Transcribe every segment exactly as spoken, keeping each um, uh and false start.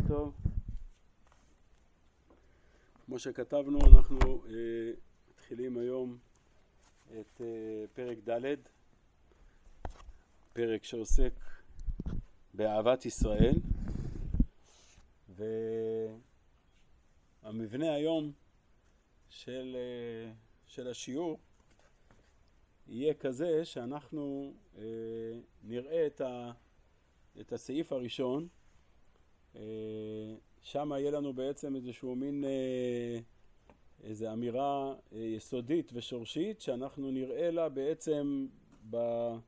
טוב. כמו שכתבנו, אנחנו אה, מתחילים היום את אה, פרק ד', פרק שעוסק באהבת ישראל, והמבנה היום של, אה, של השיעור יהיה כזה שאנחנו אה, נראה את, ה, את הסעיף הראשון. שם יהיה לנו בעצם איזשהו מין איזו אמירה יסודית ושורשית שאנחנו נראה לה בעצם ב,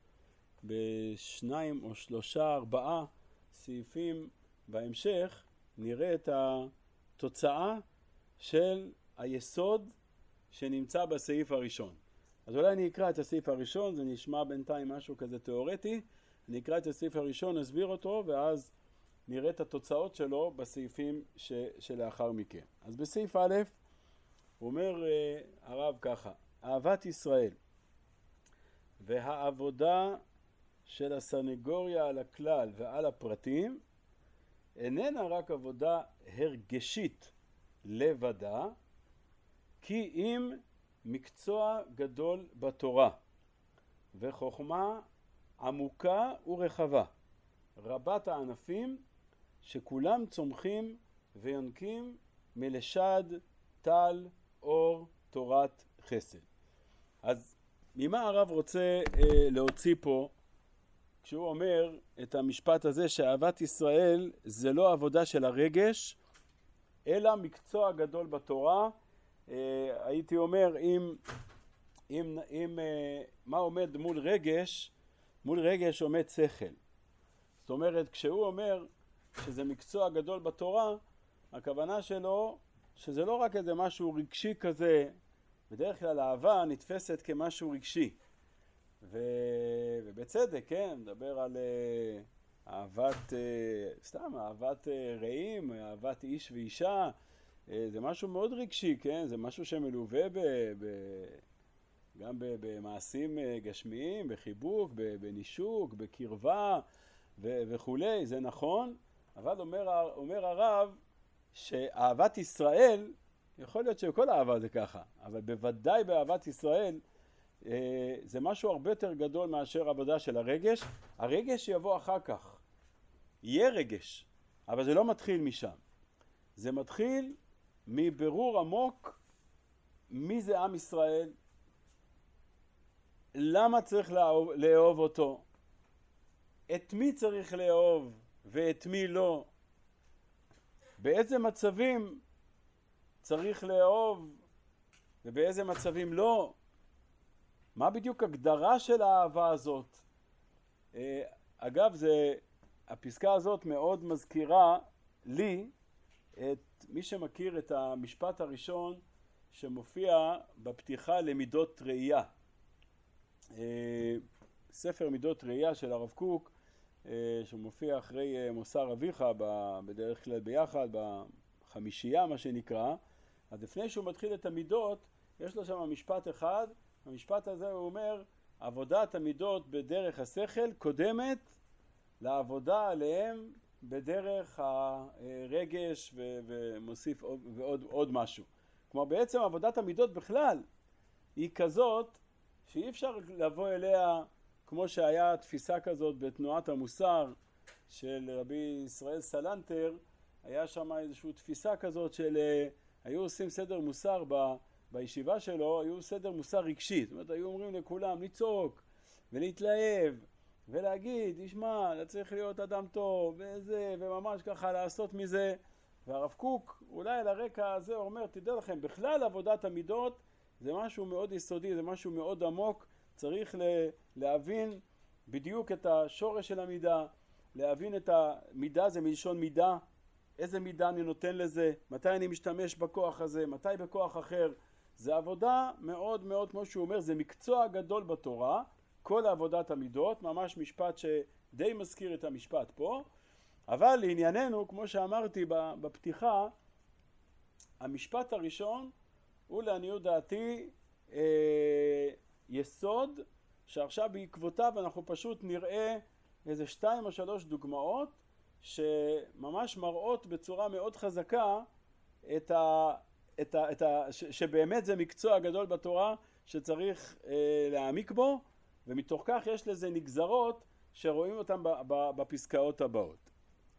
בשניים או שלושה ארבעה סעיפים בהמשך. נראה את התוצאה של היסוד שנמצא בסעיף הראשון. אז אולי אני אקרא את הסעיף הראשון, זה נשמע בינתיים משהו כזה תיאורטי. אני אקרא את הסעיף הראשון, נסביר אותו, ואז נראה את התוצאות שלו בסעיפים ש, שלאחר מכן. אז בסעיף א' הוא אומר אה, הרב ככה: אהבת ישראל והעבודה של הסנגוריה על הכלל ועל הפרטים איננה רק עבודה הרגשית לבדה, כי אם מקצוע גדול בתורה וחוכמה עמוקה ורחבה, רבת הענפים, שכולם צומחים ויונקים מלשד טל אור תורת חסד. אז ממה הרב רוצה אה, להוציא פה כשהוא אומר את המשפט הזה שאהבת ישראל זה לא עבודה של הרגש אלא מקצוע גדול בתורה? אה, הייתי אומר אם, אם, אם אה, מה עומד מול רגש? מול רגש עומד שכל. זאת אומרת, כשהוא אומר שזה מקצוע גדול בתורה, הכוונה שלו שזה לא רק איזה משהו רגשי כזה. בדרך כלל אהבה נתפסת כמשהו רגשי, ו... ובצדק, כן, מדבר על uh, אהבת, uh, סתם, אהבת uh, רעים, אהבת איש ואישה, uh, זה משהו מאוד רגשי, כן, זה משהו שמלווה ב... ב... גם במעשים גשמיים, בחיבוק, בנישוק, בקרבה ו- וכולי, זה נכון, אבל אומר, אומר הרב שאהבת ישראל, יכול להיות שכל אהבה זה ככה, אבל בוודאי באהבת ישראל אה, זה משהו הרבה יותר גדול מאשר עבודה של הרגש. הרגש יבוא אחר כך, יהיה רגש, אבל זה לא מתחיל משם. זה מתחיל מבירור עמוק מי זה עם ישראל, למה צריך לאהוב, לאהוב אותו, את מי צריך לאהוב ואת מי לא, באיזה מצבים צריך לאהוב ובאיזה מצבים לא, מה בדיוק הגדרה של האהבה הזאת. אגב, זה, הפסקה הזאת מאוד מזכירה לי את מי שמכיר את המשפט הראשון שמופיע בפתיחה למידות ראייה, ספר מידות ראייה של הרב קוק, שמופיע אחרי מוסר אביך בדרך כלל ביחד בחמישייה מה שנקרא. אז לפני שהוא מתחיל את המידות יש לו שם משפט אחד. המשפט הזה הוא אומר: עבודת המידות בדרך השכל קודמת לעבודה עליהם בדרך הרגש, ו- ומוסיף עוד, ועוד עוד משהו. כלומר בעצם עבודת המידות בכלל היא כזאת שאי אפשר לבוא אליה כמו שהיה תפיסה כזאת בתנועת המוסר של רבי ישראל סלנטר. היה שם איזושהי תפיסה כזאת של היו עושים סדר מוסר ב, בישיבה שלו, היו סדר מוסר רגשי. זאת אומרת, היו אומרים לכולם לצעוק ולהתלהב ולהגיד, ישמע, אתה צריך להיות אדם טוב וזה, וממש ככה לעשות מזה. והרב קוק אולי על הרקע הזה אומר, תדע לכם, בכלל עבודת המידות זה משהו מאוד יסודי, זה משהו מאוד עמוק. צריך להבין בדיוק את השורש של המידה, להבין את המידה, זה מלשון מידה, איזה מידה אני נותן לזה, מתי אני משתמש בכוח הזה, מתי בכוח אחר. זה עבודה מאוד מאוד, כמו שהוא אומר, זה מקצוע גדול בתורה, כל עבודת המידות, ממש משפט שדי מזכיר את המשפט פה. אבל לענייננו, כמו שאמרתי בפתיחה, המשפט הראשון הוא לעניות דעתי אה, יסוד שעכשיו בעקבותיו אנחנו פשוט נראה איזה שתיים או שלוש דוגמאות שממש מראות בצורה מאוד חזקה את ה, את ה, את ה, ש, שבאמת זה מקצוע גדול בתורה שצריך אה, להעמיק בו, ומתוך כך יש לזה נגזרות שרואים אותם בפסקאות הבאות.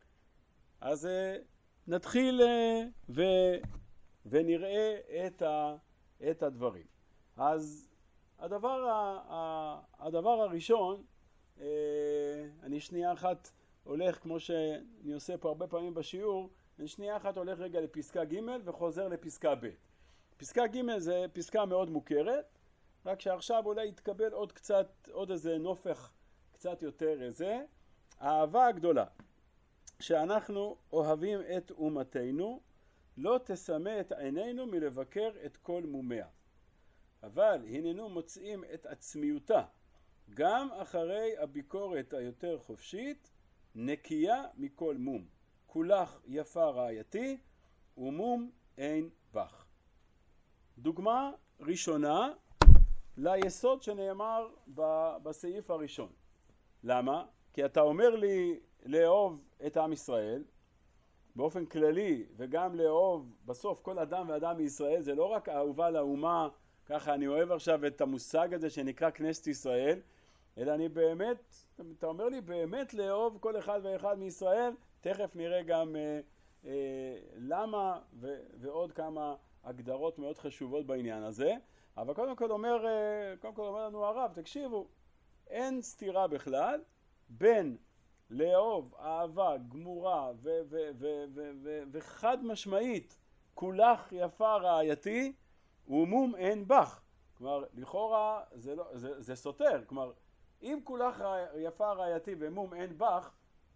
אז אה, נתחיל אה, ו, ונראה את, ה, את הדברים. אז הדבר, ה, ה, הדבר הראשון, אה, אני שנייה אחת הולך, כמו שאני עושה פה הרבה פעמים בשיעור, אני שנייה אחת הולך רגע לפסקה ג' וחוזר לפסקה ב'. פסקה ג' זה פסקה מאוד מוכרת, רק שעכשיו אולי יתקבל עוד קצת, עוד איזה נופך קצת יותר איזה. האהבה הגדולה שאנחנו אוהבים את אומתנו לא תסמא את עינינו מלבקר את כל מומיה, אבל הננו מוצאים את עצמיותה גם אחרי הביקורת היותר חופשית נקייה מכל מום, כולך יפה רעייתי ומום אין בך. דוגמה ראשונה ליסוד שנאמר בסעיף הראשון. למה? כי אתה אומר לי לאהוב את עם ישראל באופן כללי, וגם לאהוב בסוף כל אדם ואדם מישראל, זה לא רק אהובה לאומה, ככה אני אוהב עכשיו את המושג הזה שנקרא כנסת ישראל, אלא אני באמת, אתה אומר לי באמת לאהוב כל אחד ואחד מישראל, תכף נראה גם אה, אה, למה ו, ועוד כמה הגדרות מאוד חשובות בעניין הזה. אבל קודם כל אומר, אה, קודם כל אומר לנו הרב, תקשיבו, אין סתירה בכלל בין לאהוב אהבה גמורה ו- ו- ו- ו- ו- וחד משמעית כולך יפה רעייתי ומום אין בך. כלומר לכאורה זה, לא, זה, זה סותר, כלומר אם כולך יפה רעייתי ומום אין בך,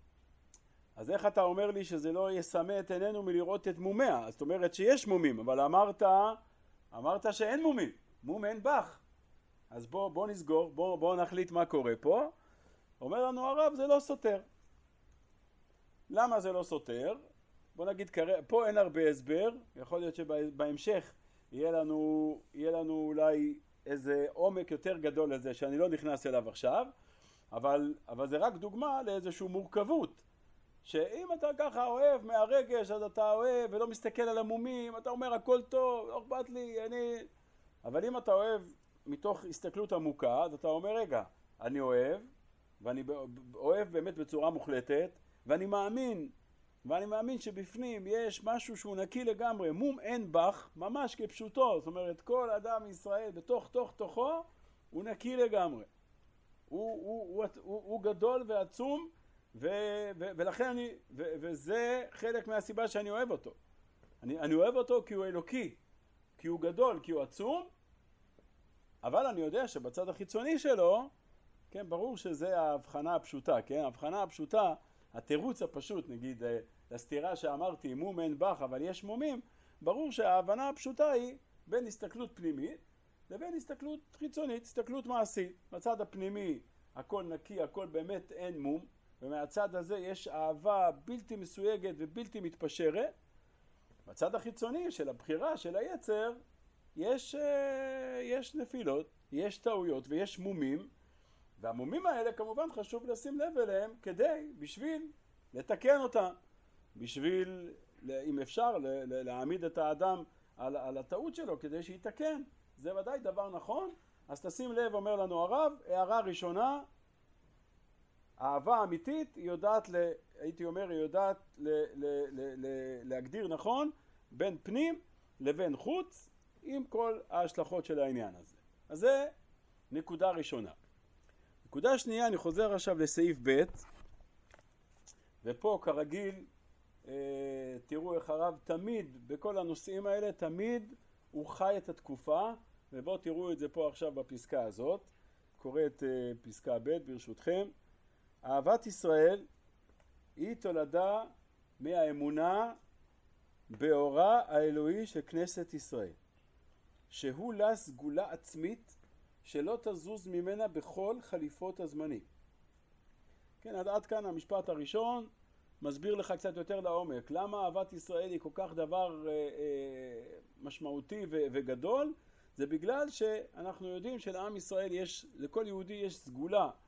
אז איך אתה אומר לי שזה לא יסמא את עינינו מלראות את מומיה? זאת אומרת שיש מומים, אבל אמרת, אמרת שאין מומים, מום אין בך. אז בוא, בוא נסגור, בוא, בוא נחליט מה קורה פה. אומר לנו הרב, זה לא סותר. למה זה לא סותר? בוא נגיד, פה אין הרבה הסבר, יכול להיות שבהמשך יהיה לנו, יהיה לנו אולי איזה עומק יותר גדול לזה שאני לא נכנס אליו עכשיו, אבל, אבל זה רק דוגמה לאיזושהי מורכבות, שאם אתה ככה אוהב מהרגש, אז אתה אוהב ולא מסתכל על המומים, אתה אומר הכל טוב, לא אכפת לי, אני... אבל אם אתה אוהב מתוך הסתכלות עמוקה, אז אתה אומר רגע, אני אוהב, ואני אוהב באמת בצורה מוחלטת, ואני מאמין, ואני מאמין שבפנים יש משהו שהוא נקי לגמרי, מום אין בך, ממש כפשוטו, זאת אומרת כל אדם ישראל בתוך תוך תוכו הוא נקי לגמרי, הוא, הוא, הוא, הוא, הוא גדול ועצום, ו, ו, ולכן אני, ו, וזה חלק מהסיבה שאני אוהב אותו. אני, אני אוהב אותו כי הוא אלוקי, כי הוא גדול, כי הוא עצום, אבל אני יודע שבצד החיצוני שלו, כן, ברור שזה ההבחנה הפשוטה, כן, ההבחנה הפשוטה, התירוץ הפשוט, נגיד, לסתירה שאמרתי, מום אין בך, אבל יש מומים, ברור שההבנה הפשוטה היא בין הסתכלות פנימית לבין הסתכלות חיצונית, הסתכלות מעשית. בצד הפנימי הכל נקי, הכל באמת אין מום, ומהצד הזה יש אהבה בלתי מסויגת ובלתי מתפשרת. בצד החיצוני של הבחירה, של היצר, יש, יש נפילות, יש טעויות ויש מומים, והמומים האלה כמובן חשוב לשים לב אליהם כדי, בשביל לתקן אותם, בשביל, אם אפשר, להעמיד את האדם על, על הטעות שלו כדי שיתקן. זה ודאי דבר נכון. אז תשים לב, אומר לנו הרב, הערה ראשונה, אהבה אמיתית היא יודעת, ל, הייתי אומר, היא יודעת ל, ל, ל, ל, להגדיר נכון בין פנים לבין חוץ עם כל ההשלכות של העניין הזה. אז זה נקודה ראשונה. נקודה שנייה, אני חוזר עכשיו לסעיף ב', ופה כרגיל תראו איך הרב תמיד בכל הנושאים האלה תמיד הוא חי את התקופה, ובואו תראו את זה פה עכשיו בפסקה הזאת. קורא את פסקה ב' ברשותכם. אהבת ישראל היא תולדה מהאמונה באורה האלוהי של כנסת ישראל, שהוא לה סגולה עצמית שלא תזוז ממנה בכל חליפות הזמנים. כן, עד, עד כאן המשפט הראשון מסביר לך קצת יותר לעומק למה אהבת ישראל היא כל כך דבר אה, אה, משמעותי ו, וגדול. זה בגלל שאנחנו יודעים שלעם ישראל יש, לכל יהודי יש סגולה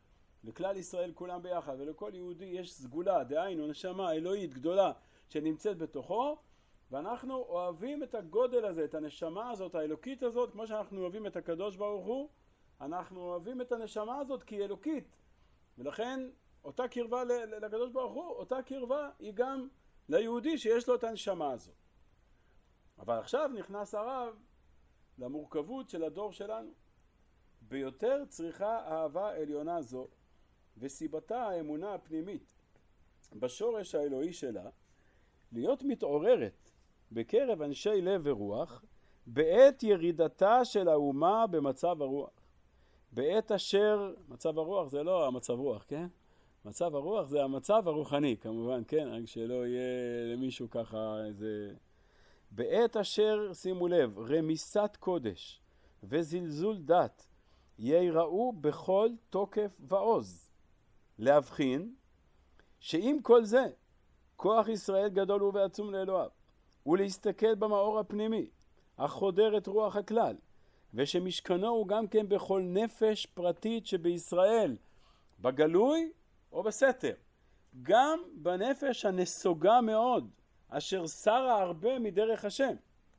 לכלל ישראל כולם ביחד, ולכל יהודי יש סגולה, דהיינו נשמה אלוהית גדולה שנמצאת בתוכו, ואנחנו אוהבים את הגודל הזה, את הנשמה הזאת, האלוקית הזאת, כמו שאנחנו אוהבים את הקדוש ברוך הוא, אנחנו אוהבים את הנשמה הזאת כי היא אלוקית, ולכן אותה קרבה לקדוש ברוך הוא, אותה קרבה היא גם ליהודי שיש לו את הנשמה הזאת. אבל עכשיו נכנס הרב למורכבות של הדור שלנו. ביותר צריכה אהבה עליונה זו, וסיבתה האמונה הפנימית בשורש האלוהי שלה, להיות מתעוררת בקרב אנשי לב ורוח, בעת ירידתה של האומה במצב הרוח. בעת אשר, מצב הרוח זה לא המצב רוח, כן? מצב הרוח זה המצב הרוחני, כמובן, כן? רק שלא יהיה למישהו ככה איזה... בעת אשר, שימו לב, רמיסת קודש וזלזול דת, ייראו בכל תוקף ועוז. להבחין שאם כל זה, כוח ישראל גדול ובעצום לאלוהיו, ולהסתכל במאור הפנימי, החודר את רוח הכלל, ושמשכנו הוא גם כן בכל נפש פרטית שבישראל, בגלוי או בסתר, גם בנפש הנסוגה מאוד, אשר שרה הרבה מדרך השם.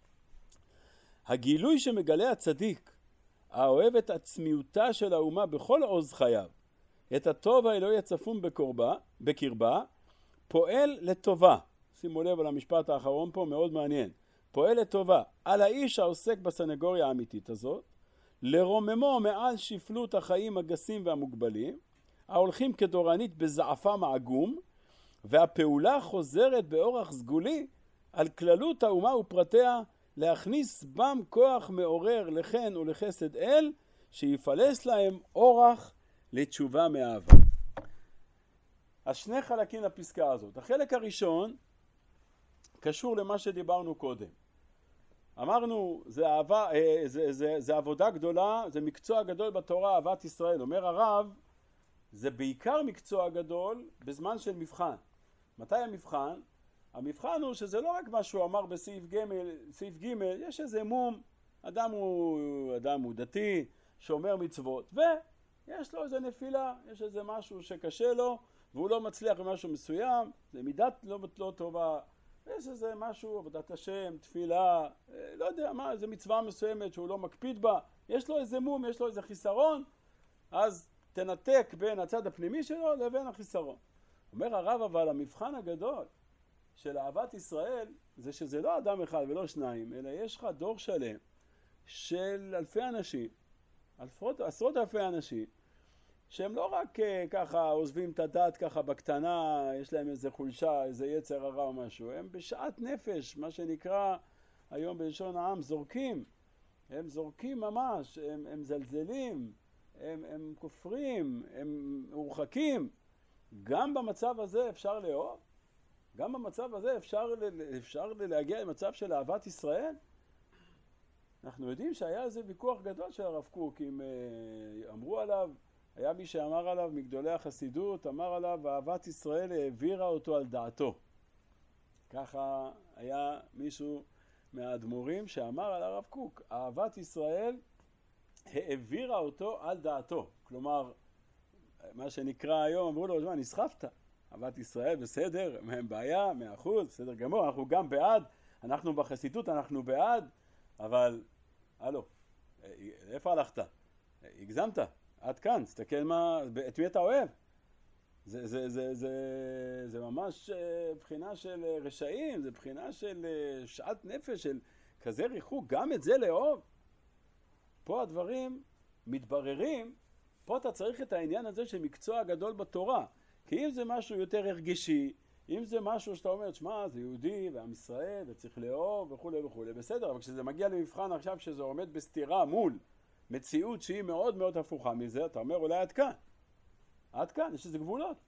הגילוי שמגלה הצדיק, האוהב את עצמיותה של האומה בכל עוז חייו, את הטוב האלוהי הצפון בקרבה, בקרבה, פועל לטובה. שימו לב על המשפט האחרון פה, מאוד מעניין. פועל לטובה על האיש העוסק בסנגוריה האמיתית הזאת, לרוממו מעל שפלות החיים הגסים והמוגבלים, ההולכים כדורנית בזעפם העגום, והפעולה חוזרת באורח סגולי על כללות האומה ופרטיה, להכניס בם כוח מעורר לחן ולחסד אל, שיפלס להם אורח לתשובה מאהבה. אז שני חלקים לפסקה הזאת. החלק הראשון קשור למה שדיברנו קודם. אמרנו, זה, אהבה, זה, זה, זה עבודה גדולה, זה מקצוע גדול בתורה, אהבת ישראל. אומר הרב, זה בעיקר מקצוע גדול בזמן של מבחן. מתי המבחן? המבחן הוא שזה לא רק מה שהוא אמר בסעיף ג', סעיף ג', יש איזה מום, אדם הוא, אדם הוא דתי, שומר מצוות, ויש לו איזה נפילה, יש איזה משהו שקשה לו, והוא לא מצליח במשהו מסוים, זה מידת לא, לא טובה, יש איזה משהו, עבודת השם, תפילה, לא יודע מה, איזה מצווה מסוימת שהוא לא מקפיד בה, יש לו איזה מום, יש לו איזה חיסרון, אז תנתק בין הצד הפנימי שלו לבין החיסרון. אומר הרב, אבל המבחן הגדול של אהבת ישראל זה שזה לא אדם אחד ולא שניים, אלא יש לך דור שלם של אלפי אנשים, אלפות, עשרות אלפי אנשים, שהם לא רק ככה עוזבים את הדת ככה בקטנה, יש להם איזה חולשה, איזה יצר הרע או משהו, הם בשעת נפש, מה שנקרא היום בלשון העם, זורקים, הם זורקים ממש, הם, הם זלזלים, הם, הם כופרים, הם מורחקים. גם במצב הזה אפשר לאהוב? גם במצב הזה אפשר, אפשר להגיע למצב של אהבת ישראל? אנחנו יודעים שהיה איזה ויכוח גדול של הרב קוק, אם אמרו עליו, היה מי שאמר עליו, מגדולי החסידות, אמר עליו, אהבת ישראל העבירה אותו על דעתו. ככה היה מישהו מהאדמו"רים שאמר על הרב קוק, אהבת ישראל העבירה אותו על דעתו. כלומר, מה שנקרא היום, אמרו לו, נסחפת, אהבת ישראל בסדר, מהם בעיה, מאה אחוז, בסדר גמור, אנחנו גם בעד, אנחנו בחסידות, אנחנו בעד, אבל, הלו, איפה הלכת? הגזמת, עד כאן, תסתכל מה, את מי אתה אוהב? זה, זה, זה, זה, זה ממש בחינה של רשעים, זה בחינה של שעת נפש, של כזה ריחוק, גם את זה לאהוב. פה הדברים מתבררים, פה אתה צריך את העניין הזה של מקצוע גדול בתורה, כי אם זה משהו יותר הרגשי, אם זה משהו שאתה אומר, שמה, זה יהודי ועם ישראל וצריך לאהוב וכו' וכו', בסדר, אבל כשזה מגיע למבחן עכשיו שזה עומד בסתירה מול מציאות שהיא מאוד מאוד הפוכה מזה, אתה אומר אולי עד כאן, עד כאן, יש איזה גבולות.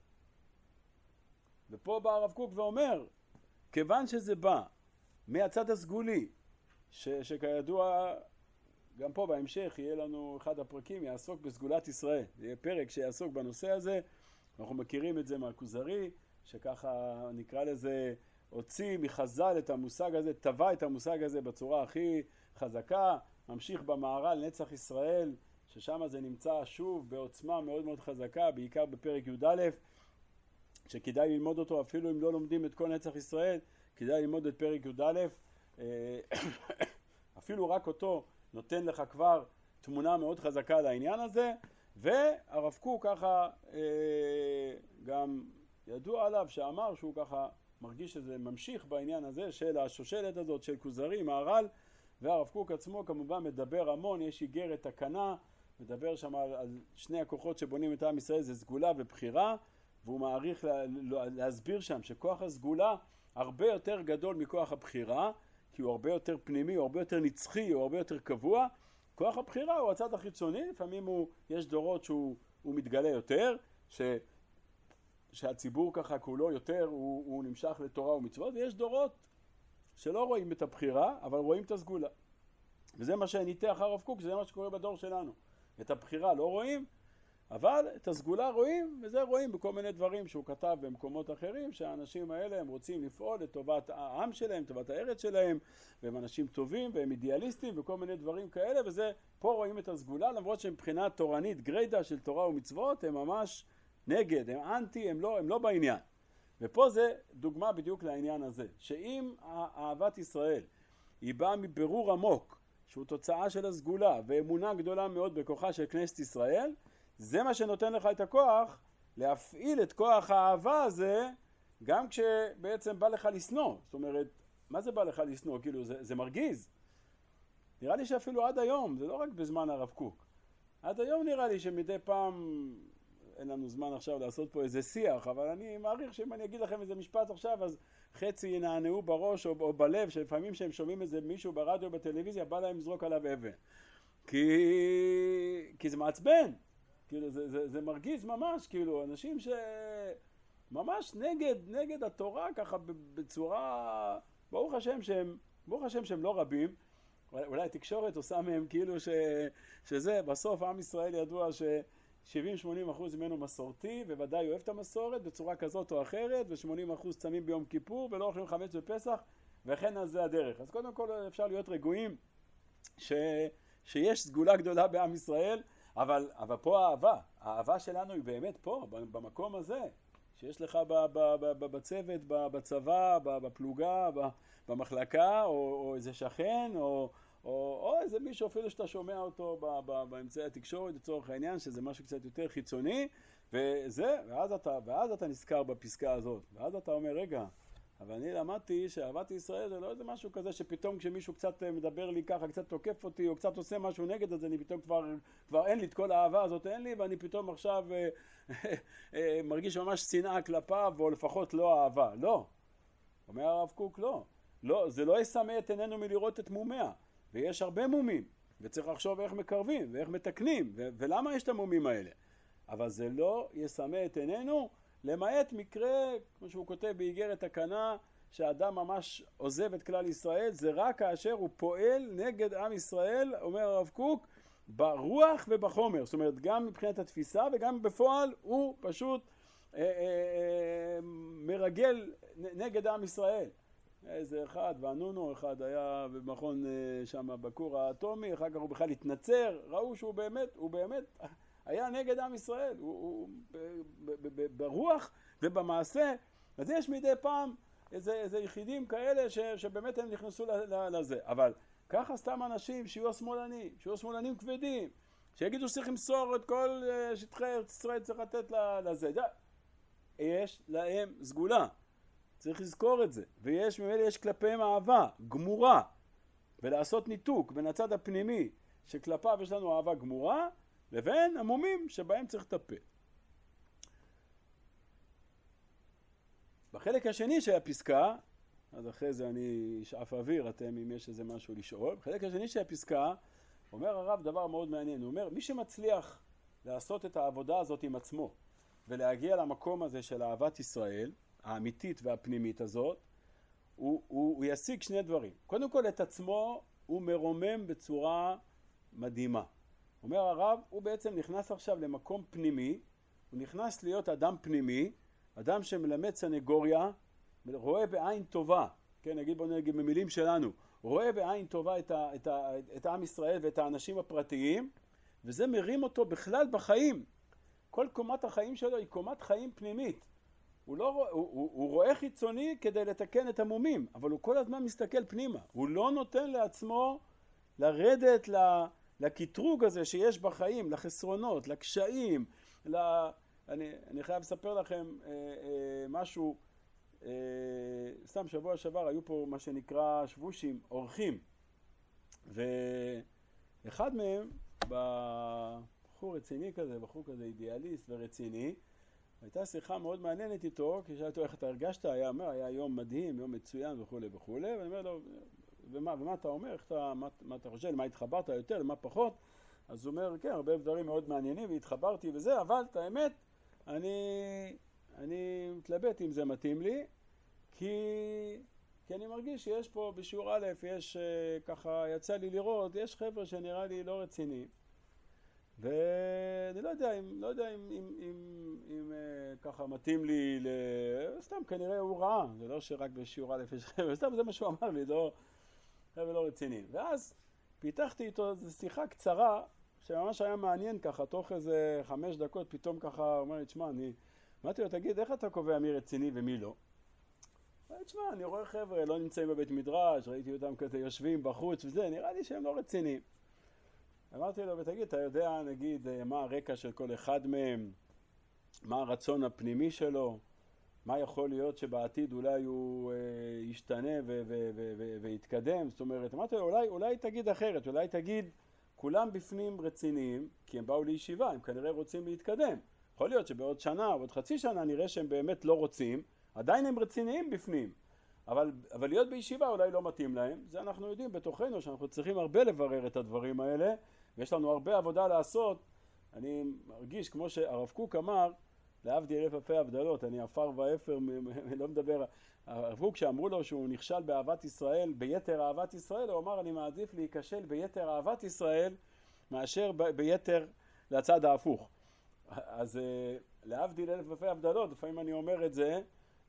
ופה בא הרב קוק ואומר, כיוון שזה בא מהצד הסגולי, ש- שכידוע גם פה בהמשך יהיה לנו אחד הפרקים יעסוק בסגולת ישראל, יהיה פרק שיעסוק בנושא הזה, אנחנו מכירים את זה מהכוזרי, שככה נקרא לזה, הוציא מחז"ל את המושג הזה, טבע את המושג הזה בצורה הכי חזקה, ממשיך במהר"ל נצח ישראל, ששם זה נמצא שוב בעוצמה מאוד מאוד חזקה, בעיקר בפרק י"א, שכדאי ללמוד אותו אפילו אם לא לומדים את כל נצח ישראל, כדאי ללמוד את פרק י"א, אפילו רק אותו נותן לך כבר תמונה מאוד חזקה לעניין הזה. והרב קוק ככה גם ידוע עליו שאמר שהוא ככה מרגיש שזה ממשיך בעניין הזה של השושלת הזאת של כוזרי, מהר"ל, והרב קוק עצמו כמובן מדבר המון, יש איגרת תקנה, מדבר שם על, על שני הכוחות שבונים את עם ישראל, זה סגולה ובחירה, והוא מעריך לה, להסביר שם שכוח הסגולה הרבה יותר גדול מכוח הבחירה, כי הוא הרבה יותר פנימי, הוא הרבה יותר נצחי, הוא הרבה יותר קבוע. כוח הבחירה הוא הצד החיצוני, לפעמים הוא, יש דורות שהוא הוא מתגלה יותר, ש, שהציבור ככה כולו יותר, הוא, הוא נמשך לתורה ומצוות, ויש דורות שלא רואים את הבחירה, אבל רואים את הסגולה. וזה מה שניתח הרב קוק, זה מה שקורה בדור שלנו. את הבחירה לא רואים, אבל את הסגולה רואים, וזה רואים בכל מיני דברים שהוא כתב במקומות אחרים, שהאנשים האלה הם רוצים לפעול לטובת העם שלהם, לטובת הארץ שלהם, והם אנשים טובים והם אידיאליסטים וכל מיני דברים כאלה, וזה, פה רואים את הסגולה, למרות שמבחינה תורנית גרידא של תורה ומצוות, הם ממש נגד, הם אנטי, הם לא, הם לא בעניין. ופה זה דוגמה בדיוק לעניין הזה, שאם אהבת ישראל היא באה מבירור עמוק, שהוא תוצאה של הסגולה, ואמונה גדולה מאוד בכוחה של כנסת ישראל, זה מה שנותן לך את הכוח להפעיל את כוח האהבה הזה, גם כשבעצם בא לך לשנוא. זאת אומרת, מה זה בא לך לשנוא? כאילו, זה, זה מרגיז. נראה לי שאפילו עד היום, זה לא רק בזמן הרב קוק, עד היום נראה לי שמדי פעם, אין לנו זמן עכשיו לעשות פה איזה שיח, אבל אני מעריך שאם אני אגיד לכם איזה משפט עכשיו, אז חצי ינענעו בראש או, או בלב, שלפעמים שהם שומעים איזה מישהו ברדיו בטלוויזיה, בא להם לזרוק עליו אבן. כי, כי זה מעצבן. כאילו, זה, זה, זה מרגיז ממש, כאילו, אנשים שממש נגד, נגד התורה, ככה בצורה, ברוך השם שהם, ברוך השם שהם לא רבים, אולי התקשורת עושה מהם כאילו ש, שזה, בסוף עם ישראל ידוע ש-שבעים שמונים אחוז ממנו מסורתי, וודאי אוהב את המסורת בצורה כזאת או אחרת, ו-שמונים אחוז צמים ביום כיפור, ולא אוכלים חמץ בפסח, וכן אז זה הדרך. אז קודם כל אפשר להיות רגועים ש, שיש סגולה גדולה בעם ישראל, אבל, אבל פה האהבה, האהבה שלנו היא באמת פה, במקום הזה, שיש לך בצוות, בצבא, בפלוגה, במחלקה, או, או איזה שכן, או, או, או איזה מישהו אפילו שאתה שומע אותו באמצעי התקשורת, לצורך העניין, שזה משהו קצת יותר חיצוני, וזה, ואז אתה, ואז אתה נזכר בפסקה הזאת, ואז אתה אומר, רגע, אבל אני למדתי שאהבת ישראל זה לא איזה משהו כזה שפתאום כשמישהו קצת מדבר לי ככה, קצת תוקף אותי או קצת עושה משהו נגד, אז אני פתאום כבר, כבר אין לי את כל האהבה הזאת, אין לי, ואני פתאום עכשיו מרגיש ממש שנאה כלפיו, או לפחות לא אהבה. לא. אומר הרב קוק, לא. לא, זה לא יסמא את עינינו מלראות את מומיה. ויש הרבה מומים, וצריך לחשוב איך מקרבים ואיך מתקנים, ו- ולמה יש את המומים האלה. אבל זה לא יסמא את עינינו, למעט מקרה, כמו שהוא כותב באיגרת תקנה, שהאדם ממש עוזב את כלל ישראל, זה רק כאשר הוא פועל נגד עם ישראל, אומר הרב קוק, ברוח ובחומר. זאת אומרת, גם מבחינת התפיסה וגם בפועל הוא פשוט אה, אה, אה, מרגל נגד עם ישראל. איזה אחד, וענונו, אחד היה במכון אה, שם בכור האטומי, אחר כך הוא בכלל התנצר, ראו שהוא באמת, הוא באמת היה נגד עם ישראל, הוא, הוא ב, ב, ב, ב, ברוח ובמעשה. אז יש מדי פעם איזה, איזה יחידים כאלה ש, שבאמת הם נכנסו לזה. אבל ככה סתם אנשים שיהיו שמאלנים, שיהיו שמאלנים כבדים, שיגידו שצריך למסור את כל שטחי ארץ ישראל, צריך לתת לזה. יש להם סגולה, צריך לזכור את זה. ויש, ממילא יש כלפיהם אהבה, גמורה, ולעשות ניתוק בין הצד הפנימי שכלפיו יש לנו אהבה גמורה, לבין המומים שבהם צריך לטפל. בחלק השני של הפסקה, אז אחרי זה אני אשאף אוויר, אתם אם יש איזה משהו לשאול. בחלק השני של הפסקה, אומר הרב דבר מאוד מעניין. הוא אומר, מי שמצליח לעשות את העבודה הזאת עם עצמו, ולהגיע למקום הזה של אהבת ישראל, האמיתית והפנימית הזאת, הוא, הוא, הוא ישיג שני דברים. קודם כל, את עצמו הוא מרומם בצורה מדהימה. אומר הרב, הוא בעצם נכנס עכשיו למקום פנימי, הוא נכנס להיות אדם פנימי, אדם שמלמד סנגוריה, רואה בעין טובה, כן, נגיד בוא נגיד במילים שלנו, רואה בעין טובה את, ה, את, ה, את העם ישראל ואת האנשים הפרטיים, וזה מרים אותו בכלל בחיים. כל קומת החיים שלו היא קומת חיים פנימית. הוא, לא, הוא, הוא, הוא רואה חיצוני כדי לתקן את המומים, אבל הוא כל הזמן מסתכל פנימה. הוא לא נותן לעצמו לרדת לקטרוג הזה שיש בחיים, לחסרונות, לקשיים. ל... אני, אני חייב לספר לכם אה, אה, משהו, אה, סתם שבוע שעבר היו פה מה שנקרא שבושים, אורחים. ואחד מהם, בחור רציני כזה, בחור כזה אידיאליסט ורציני, הייתה שיחה מאוד מעניינת איתו, כי שאלתי לו איך אתה הרגשת, היה אומר, היה יום מדהים, יום מצוין וכו' וכו', ואני אומר לו, ומה, ומה אתה אומר, איך אתה, מה, מה אתה חושב, למה התחברת יותר, למה פחות? אז הוא אומר, כן, הרבה דברים מאוד מעניינים, והתחברתי וזה, אבל את האמת, אני, אני מתלבט אם זה מתאים לי, כי, כי אני מרגיש שיש פה בשיעור א', יש ככה, יצא לי לראות, יש חבר'ה שנראה לי לא רציני, ואני לא יודע אם, לא יודע אם, אם, אם, אם ככה מתאים לי, סתם כנראה הוא ראה, זה לא שרק בשיעור א' יש חבר'ה, סתם זה מה שהוא אמר לי, לא, חבר'ה לא רציני. ואז פיתחתי איתו איזו שיחה קצרה, שממש היה מעניין ככה, תוך איזה חמש דקות, פתאום ככה, הוא אומר לי, תשמע, אני, אמרתי לו, תגיד, איך אתה קובע מי רציני ומי לא? אמרתי, תשמע, אני רואה חבר'ה, לא נמצאים בבית מדרש, ראיתי אותם כזה יושבים בחוץ וזה, נראה לי שהם לא רציניים. אמרתי לו, ותגיד, אתה יודע, נגיד, מה הרקע של כל אחד מהם, מה הרצון הפנימי שלו, מה יכול להיות שבעתיד אולי הוא אה, ישתנה ו- ו- ו- ו- ויתקדם, זאת אומרת, אמרתי לו, אולי, אולי תגיד אחרת, אולי תגיד, כולם בפנים רציניים, כי הם באו לישיבה, הם כנראה רוצים להתקדם. יכול להיות שבעוד שנה או עוד חצי שנה נראה שהם באמת לא רוצים, עדיין הם רציניים בפנים. אבל, אבל להיות בישיבה אולי לא מתאים להם, זה אנחנו יודעים בתוכנו שאנחנו צריכים הרבה לברר את הדברים האלה, ויש לנו הרבה עבודה לעשות. אני מרגיש כמו שהרב קוק אמר, להבדיל אלף אלפי הבדלות, אני עפר ואפר, לא מדבר, הרב קוק שאמרו לו שהוא נכשל באהבת ישראל, ביתר אהבת ישראל, הוא אמר אני מעדיף להיכשל ביתר אהבת ישראל, מאשר ב- ביתר לצד ההפוך. אז להבדיל אלף אלפי הבדלות, לפעמים אני אומר את זה,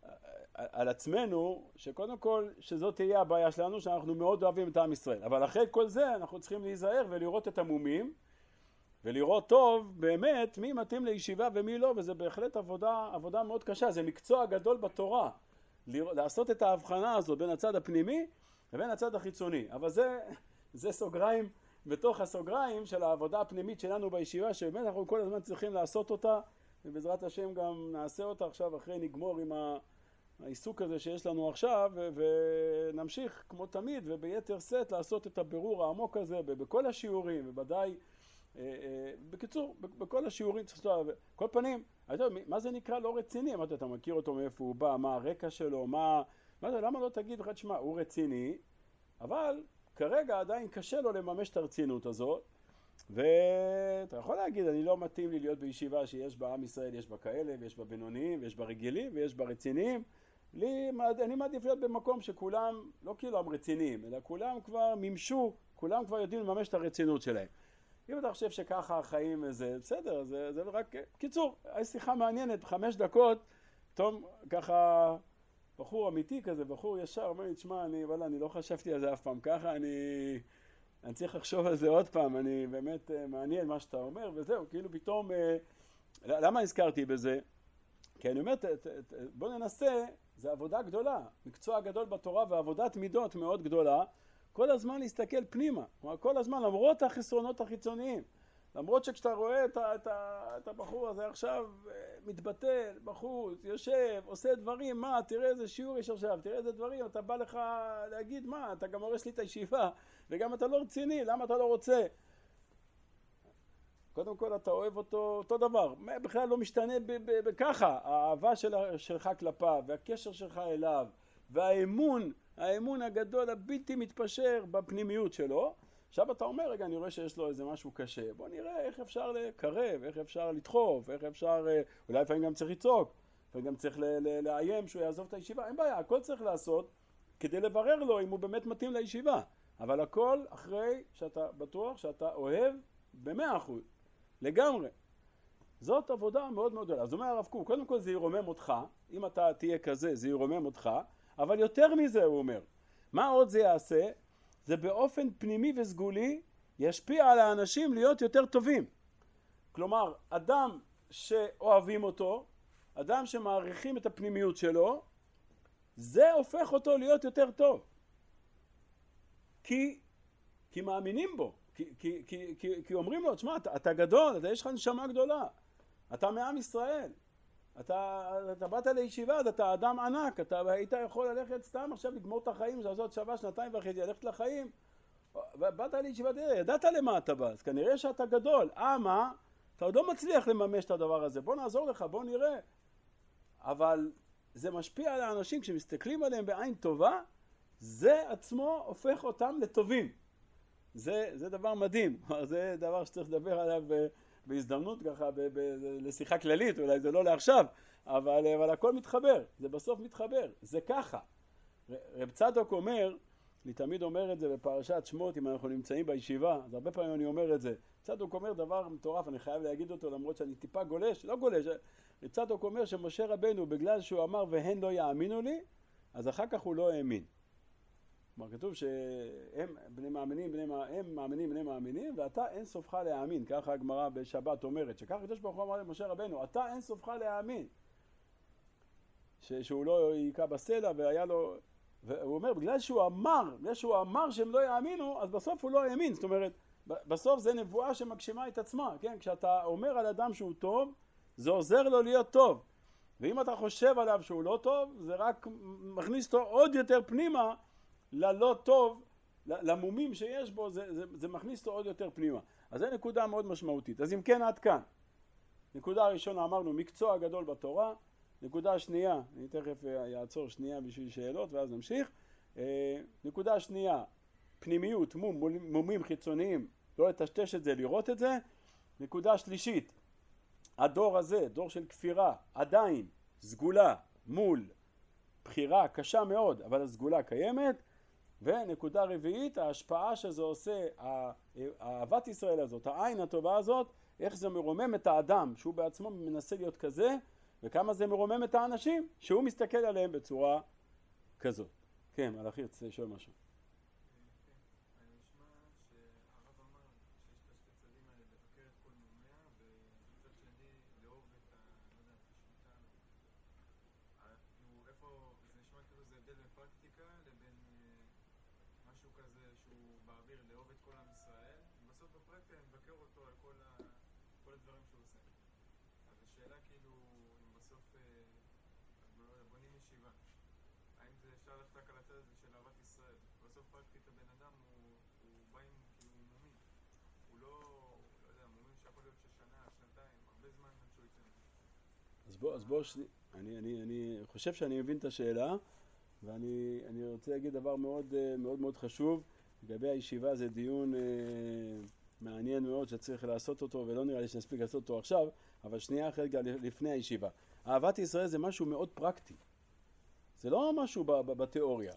על עצמנו, שקודם כל שזאת תהיה הבעיה שלנו, שאנחנו מאוד אוהבים את עם ישראל. אבל אחרי כל זה אנחנו צריכים להיזהר ולראות את המומים, ולראות טוב באמת מי מתאים לישיבה ומי לא, וזה בהחלט עבודה, עבודה מאוד קשה. זה מקצוע גדול בתורה, לעשות את ההבחנה הזאת בין הצד הפנימי לבין הצד החיצוני. אבל זה, זה סוגריים בתוך הסוגריים של העבודה הפנימית שלנו בישיבה, שבאמת אנחנו כל הזמן צריכים לעשות אותה, ובעזרת השם גם נעשה אותה עכשיו אחרי נגמור עם ה... העיסוק הזה שיש לנו עכשיו, ונמשיך כמו תמיד וביתר סט לעשות את הבירור העמוק הזה בכל השיעורים, ובוודאי, בקיצור, בכל השיעורים צריך לעשות, כל פנים, מה זה נקרא לא רציני? אמרתי, אתה מכיר אותו מאיפה הוא בא, מה הרקע שלו, מה, למה לא תגיד לך, תשמע, הוא רציני, אבל כרגע עדיין קשה לו לממש את הרצינות הזאת, ואתה יכול להגיד, אני לא מתאים לי להיות בישיבה שיש בה עם ישראל, יש בה כאלה, ויש בה בינוניים, ויש בה רגילים, ויש בה רציניים. לי, אני מעדיף להיות במקום שכולם, לא כאילו הם רציניים, אלא כולם כבר מימשו, כולם כבר יודעים לממש את הרצינות שלהם. אם אתה חושב שככה החיים זה בסדר, זה, זה רק, קיצור, היה שיחה מעניינת, חמש דקות, פתאום ככה, בחור אמיתי כזה, בחור ישר, אומר לי, תשמע, אני, וואלה, אני לא חשבתי על זה אף פעם ככה, אני... אני צריך לחשוב על זה עוד פעם, אני באמת מעניין מה שאתה אומר, וזהו, כאילו פתאום, למה הזכרתי בזה? כי אני אומר, בוא ננסה, זה עבודה גדולה, מקצוע גדול בתורה ועבודת מידות מאוד גדולה, כל הזמן להסתכל פנימה, כלומר כל הזמן, למרות החסרונות החיצוניים, למרות שכשאתה רואה את, את, את הבחור הזה עכשיו מתבטל בחוץ, יושב, עושה דברים, מה, תראה איזה שיעור יש עכשיו, תראה איזה דברים, אתה בא לך להגיד מה, אתה גם הורס לי את הישיבה, וגם אתה לא רציני, למה אתה לא רוצה? קודם כל אתה אוהב אותו אותו דבר, בכלל לא משתנה בככה, האהבה של, שלך כלפיו, והקשר שלך אליו, והאמון, האמון הגדול הבלתי מתפשר בפנימיות שלו, עכשיו אתה אומר, רגע, אני רואה שיש לו איזה משהו קשה, בוא נראה איך אפשר לקרב, איך אפשר לדחוף, איך אפשר, אולי לפעמים גם צריך לצעוק, לפעמים גם צריך לאיים שהוא יעזוב את הישיבה, אין בעיה, הכל צריך לעשות כדי לברר לו אם הוא באמת מתאים לישיבה, אבל הכל אחרי שאתה בטוח שאתה אוהב במאה אחוז, לגמרי. זאת עבודה מאוד מאוד גדולה. אז אומר הרב קוק, קודם כל זה ירומם אותך, אם אתה תהיה כזה זה ירומם אותך, אבל יותר מזה הוא אומר, מה עוד זה יעשה? זה באופן פנימי וסגולי ישפיע על האנשים להיות יותר טובים. כלומר, אדם שאוהבים אותו, אדם שמעריכים את הפנימיות שלו, זה הופך אותו להיות יותר טוב. כי, כי מאמינים בו, כי, כי, כי, כי, כי אומרים לו, תשמע, אתה, אתה גדול, אתה יש לך נשמה גדולה, אתה מעם ישראל, אתה, אתה באת לישיבה, אז אתה אדם ענק, אתה היית יכול ללכת סתם עכשיו לגמור את החיים, לעשות שווה שנתיים וחצי, ללכת לחיים, ובאת לישיבה, ידעת למה אתה בא, אז כנראה שאתה גדול, אה מה? אתה עוד לא מצליח לממש את הדבר הזה, בוא נעזור לך, בוא נראה. אבל זה משפיע על האנשים, כשמסתכלים עליהם בעין טובה, זה עצמו הופך אותם לטובים. זה, זה דבר מדהים, זה דבר שצריך לדבר עליו בהזדמנות ככה, ב- ב- לשיחה כללית, אולי זה לא לעכשיו, אבל, אבל הכל מתחבר, זה בסוף מתחבר, זה ככה. רב צדוק אומר, אני תמיד אומר את זה בפרשת שמות, אם אנחנו נמצאים בישיבה, אז הרבה פעמים אני אומר את זה. צדוק אומר דבר מטורף, אני חייב להגיד אותו למרות שאני טיפה גולש, לא גולש, צדוק אומר שמשה רבנו, בגלל שהוא אמר והן לא יאמינו לי, אז אחר כך הוא לא האמין. כלומר, כתוב שהם בני מאמינים, בני, הם מאמינים, בני מאמינים, ואתה אין סופך להאמין. ככה הגמרא בשבת אומרת, שככה הקדוש ברוך הוא אמר למשה רבנו, אתה אין סופך להאמין. ש, שהוא לא יקע בסלע והיה לו... והוא אומר, בגלל שהוא אמר, בגלל שהוא אמר שהם לא יאמינו, אז בסוף הוא לא האמין. זאת אומרת, בסוף זה נבואה שמגשימה את עצמה, כן? כשאתה אומר על אדם שהוא טוב, זה עוזר לו להיות טוב. ואם אתה חושב עליו שהוא לא טוב, זה רק מכניס אותו עוד יותר פנימה ללא טוב, למומים שיש בו, זה, זה, זה מכניס אותו עוד יותר פנימה. אז זה נקודה מאוד משמעותית. אז אם כן, עד כאן. נקודה ראשונה אמרנו, מקצוע גדול בתורה. נקודה שנייה, אני תכף אעצור שנייה בשביל שאלות ואז נמשיך. נקודה שנייה, פנימיות, מום, מומים חיצוניים, לא לטשטש את זה, לראות את זה. נקודה שלישית, הדור הזה, דור של כפירה, עדיין סגולה מול בחירה קשה מאוד, אבל הסגולה קיימת. ונקודה רביעית, ההשפעה שזה עושה, אהבת ישראל הזאת, העין הטובה הזאת, איך זה מרומם את האדם, שהוא בעצמו מנסה להיות כזה, וכמה זה מרומם את האנשים, שהוא מסתכל עליהם בצורה כזאת. כן, מלאכי, רוצה לשאול משהו. אז בוא, אז בוא, אני, אני, אני חושב שאני מבין את השאלה, ואני אני רוצה להגיד דבר מאוד מאוד מאוד חשוב. לגבי הישיבה, זה דיון אה, מעניין מאוד שצריך לעשות אותו, ולא נראה לי שנספיק לעשות אותו עכשיו, אבל שנייה אחת לפני הישיבה. אהבת ישראל זה משהו מאוד פרקטי. זה לא משהו ב- ב- בתיאוריה.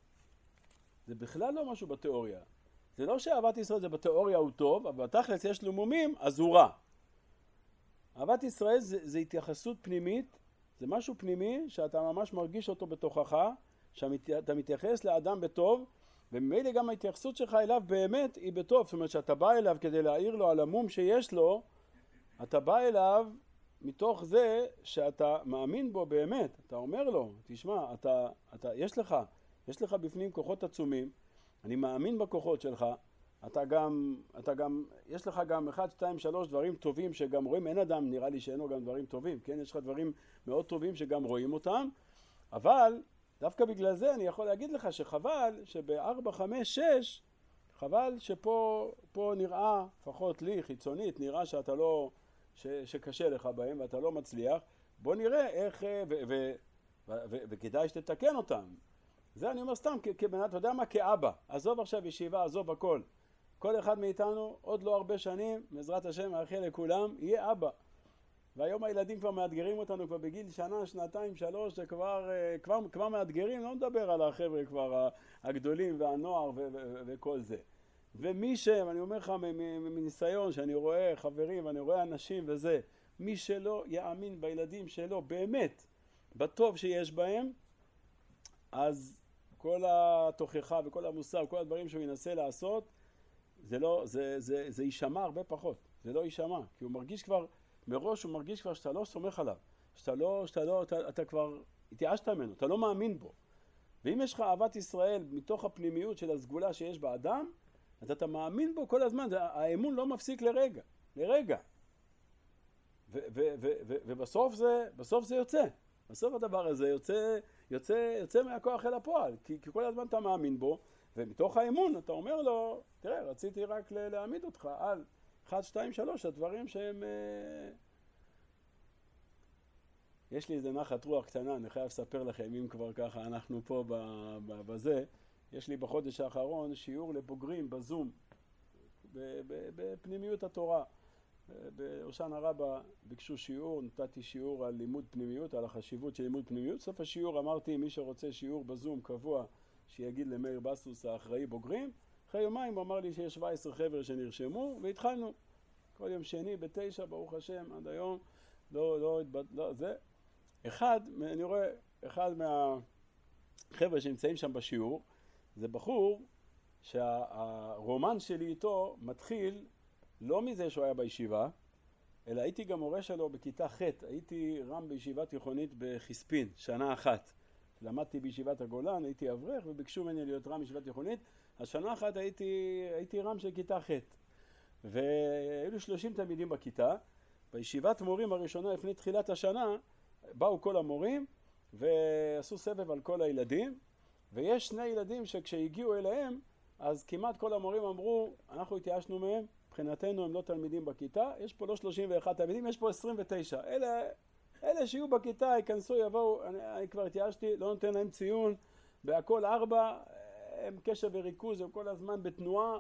זה בכלל לא משהו בתיאוריה. זה לא שאהבת ישראל זה בתיאוריה הוא טוב, אבל בתכלס יש לו מומים, אז הוא רע. אהבת ישראל זה, זה התייחסות פנימית, זה משהו פנימי שאתה ממש מרגיש אותו בתוכך, שאתה מתייחס לאדם בטוב, וממילא גם ההתייחסות שלך אליו באמת היא בטוב. זאת אומרת שאתה בא אליו כדי להעיר לו על המום שיש לו, אתה בא אליו מתוך זה שאתה מאמין בו באמת. אתה אומר לו, תשמע, אתה, אתה, יש לך, יש לך בפנים כוחות עצומים, אני מאמין בכוחות שלך, אתה גם, אתה גם, יש לך גם אחד, שתיים, שלוש דברים טובים שגם רואים, אין אדם נראה לי שאין לו גם דברים טובים, כן? יש לך דברים מאוד טובים שגם רואים אותם, אבל דווקא בגלל זה אני יכול להגיד לך שחבל שב-ארבע, חמש, שש, חבל שפה פה נראה, לפחות לי, חיצונית, נראה שאתה לא, ש, שקשה לך בהם ואתה לא מצליח. בוא נראה איך, ו, ו, ו, ו, וכדאי שתתקן אותם. זה אני אומר סתם, כבנת, אתה יודע מה? כאבא. עזוב עכשיו ישיבה, עזוב הכל. כל אחד מאיתנו, עוד לא הרבה שנים, בעזרת השם, מאחל לכולם, יהיה אבא. והיום הילדים כבר מאתגרים אותנו כבר בגיל שנה, שנתיים, שלוש, שכבר כבר, כבר מאתגרים, לא מדבר על החבר'ה כבר הגדולים והנוער ו- ו- וכל זה. ומי ש... אני אומר לך מניסיון שאני רואה חברים ואני רואה אנשים וזה, מי שלא יאמין בילדים שלו באמת, בטוב שיש בהם, אז כל התוכחה וכל המוסר, כל הדברים שהוא ינסה לעשות, זה לא, זה, זה, זה יישמע הרבה פחות, זה לא יישמע, כי הוא מרגיש כבר, מראש הוא מרגיש כבר שאתה לא סומך עליו, שאתה לא, שאתה לא, אתה, אתה כבר התייאשת ממנו, אתה לא מאמין בו. ואם יש לך אהבת ישראל מתוך הפנימיות של הסגולה שיש באדם, אז אתה מאמין בו כל הזמן, האמון לא מפסיק לרגע, לרגע. ו- ו- ו- ו- ובסוף זה, בסוף זה יוצא, בסוף הדבר הזה יוצא, יוצא, יוצא מהכוח אל הפועל, כי, כי כל הזמן אתה מאמין בו, ומתוך האמון אתה אומר לו, תראה, רציתי רק להעמיד אותך על אחד, שתיים, שלוש, הדברים שהם... יש לי איזה נחת רוח קטנה, אני חייב לספר לכם, אם כבר ככה אנחנו פה בזה, יש לי בחודש האחרון שיעור לבוגרים בזום, בפנימיות התורה. בהושענא רבה ביקשו שיעור, נתתי שיעור על לימוד פנימיות, על החשיבות של לימוד פנימיות. סוף השיעור אמרתי, מי שרוצה שיעור בזום קבוע, שיגיד למאיר בסוס האחראי בוגרים. אחרי יומיים הוא אמר לי שיש שבעה עשר חבר'ה שנרשמו, והתחלנו. כל יום שני בתשע, ברוך השם, עד היום, לא, לא, לא, זה. אחד, אני רואה, אחד מהחבר'ה שנמצאים שם בשיעור, זה בחור שהרומן שלי איתו מתחיל לא מזה שהוא היה בישיבה, אלא הייתי גם מורה שלו בכיתה ח', הייתי רם בישיבה תיכונית בחספין, שנה אחת. למדתי בישיבת הגולן, הייתי אברך וביקשו ממני להיות רם בישיבה תיכונית, אז שנה אחת הייתי, הייתי רם של כיתה ח'. והיו שלושים תלמידים בכיתה, בישיבת מורים הראשונה לפני תחילת השנה, באו כל המורים ועשו סבב על כל הילדים, ויש שני ילדים שכשהגיעו אליהם, אז כמעט כל המורים אמרו, אנחנו התייאשנו מהם, מבחינתנו הם לא תלמידים בכיתה, יש פה לא שלושים ואחד תלמידים, יש פה עשרים ותשע. אלה, אלה שיהיו בכיתה, ייכנסו, יבואו, אני, אני כבר התייאשתי, לא נותן להם ציון, בהכל ארבע, הם קשב וריכוז, הם כל הזמן בתנועה.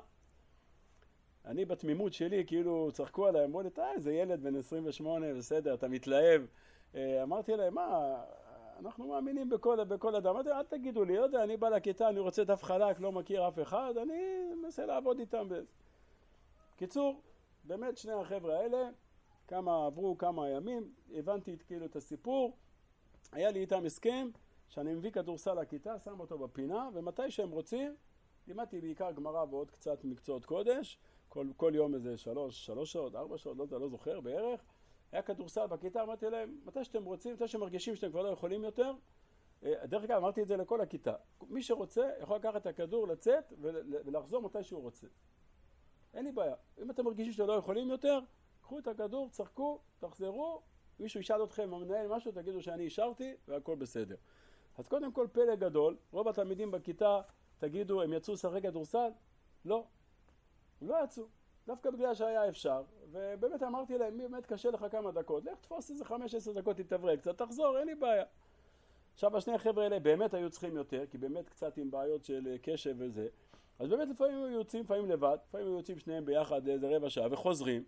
אני בתמימות שלי, כאילו צחקו עליי, אמרו לי, תאי, זה ילד בן עשרים ושמונה, בסדר, אתה מתלהב. אמרתי להם, מה, אנחנו מאמינים בכל, בכל אדם. אמרתי, אל תגידו לי, לא יודע, אני בא לכיתה, אני רוצה דף חלק, לא מכיר אף אחד, אני מנסה לעבוד איתם. קיצור, באמת שני החבר'ה האלה, כמה עברו כמה ימים, הבנתי כאילו את הסיפור, היה לי איתם הסכם, שאני מביא כדורסל לכיתה, שם אותו בפינה, ומתי שהם רוצים, לימדתי בעיקר גמרא ועוד קצת מקצועות קודש, כל, כל יום איזה שלוש, שלוש שעות, ארבע שעות, לא, לא זוכר בערך, היה כדורסל בכיתה, אמרתי להם, מתי שאתם רוצים, מתי שמרגישים שאתם כבר לא יכולים יותר, דרך אגב, אמרתי את זה לכל הכיתה, מי שרוצה יכול לקחת את הכדור, לצאת ולחזור מתי שהוא רוצה. אין לי בעיה, אם אתם מרגישים שאתם לא יכולים יותר, קחו את הכדור, צחקו, תחזרו, מישהו ישאל אתכם, המנהל משהו, תגידו שאני אישרתי והכל בסדר. אז קודם כל פלא גדול, רוב התלמידים בכיתה, תגידו, הם יצאו לשחק כדורסל? לא, הם לא יצאו, דווקא בגלל שהיה אפשר, ובאמת אמרתי להם, מי באמת קשה לך כמה דקות, לך תפוס איזה חמש עשר דקות, תתאוורר קצת, תחזור, אין לי בעיה. עכשיו השני החבר'ה האלה באמת היו צריכים יותר, כי באמת קצת עם בעיות של קשב וזה, אז באמת לפעמים היו יוצאים, לפעמים לבד, לפעמים היו יוצאים שניהם ביחד איזה רבע שעה וחוזרים,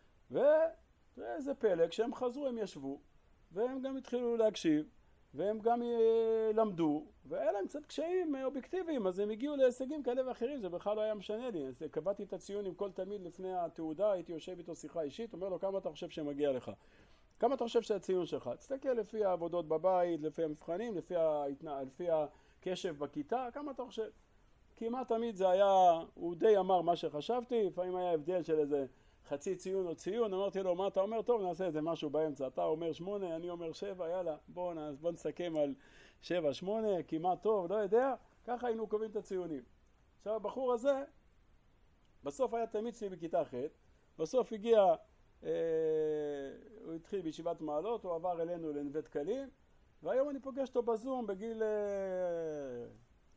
ואיזה פלא, כשהם חזרו הם ישבו, והם גם התחילו להקשיב, והם גם למדו, והיה להם קצת קשיים אובייקטיביים, אז הם הגיעו להישגים כאלה ואחרים, זה בכלל לא היה משנה לי. אז קבעתי את הציון עם כל תלמיד לפני התעודה, הייתי יושב איתו שיחה אישית, אומר לו כמה אתה חושב שמגיע לך? כמה אתה חושב שהציון שלך? תסתכל לפי העבודות בבית, לפי המבחנים, לפי, ההתנא... לפי הקשב בכיתה, כמה אתה חושב? כמעט תמיד זה היה, הוא די אמר מה שחשבתי, לפעמים היה הבדל של איזה חצי ציון או ציון, אמרתי לו, מה אתה אומר? טוב, נעשה איזה משהו באמצע, אתה אומר שמונה, אני אומר שבע, יאללה, בוא, בוא נסכם על שבע, שמונה, כמעט טוב, לא יודע, ככה היינו קובעים את הציונים. עכשיו, הבחור הזה, בסוף היה תלמיד שלי בכיתה ח', בסוף הגיע, אה, הוא התחיל בישיבת מעלות, הוא עבר אלינו לנווה דקלים, והיום אני פוגש אותו בזום בגיל אה,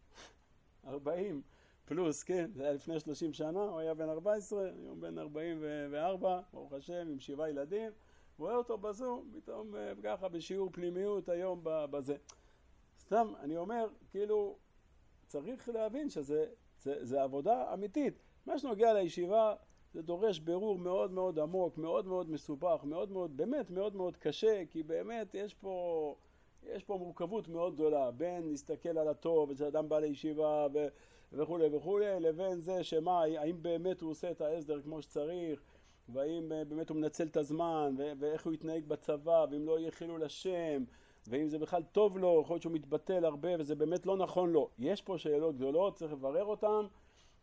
ארבעים, פלוס, כן, זה היה לפני שלושים שנה, הוא היה בן ארבע עשרה, היום בן ארבעים וארבע, ברוך השם, עם שבעה ילדים, הוא רואה אותו בזום, פתאום ככה בשיעור פנימיות היום בזה. סתם, אני אומר, כאילו, צריך להבין שזה זה, זה עבודה אמיתית. מה שנוגע לישיבה, זה דורש ברור מאוד מאוד עמוק, מאוד מאוד מסובך, מאוד מאוד, באמת מאוד מאוד קשה, כי באמת יש פה... יש פה מורכבות מאוד גדולה, בין להסתכל על הטוב, ושאדם בא לישיבה ו... וכו' וכו', לבין זה שמה, האם באמת הוא עושה את ההסדר כמו שצריך, והאם באמת הוא מנצל את הזמן, ו... ואיך הוא יתנהג בצבא, ואם לא יהיה חילול השם, ואם זה בכלל טוב לו, יכול להיות שהוא מתבטל הרבה, וזה באמת לא נכון לו. יש פה שאלות גדולות, צריך לברר אותן,